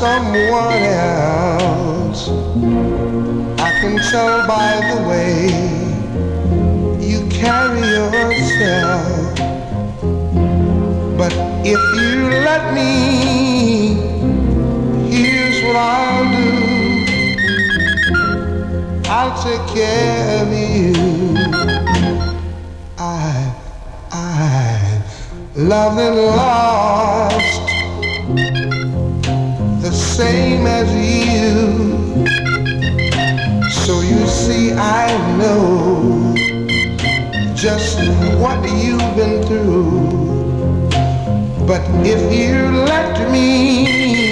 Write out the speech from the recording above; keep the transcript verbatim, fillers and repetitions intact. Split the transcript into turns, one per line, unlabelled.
someone else. I can tell by the way you carry yourself. But if you let me, here's what I'll do. I'll take care of you. I, I, loved and lost, the same as you. So you see, I know just what you've been through. But if you let me,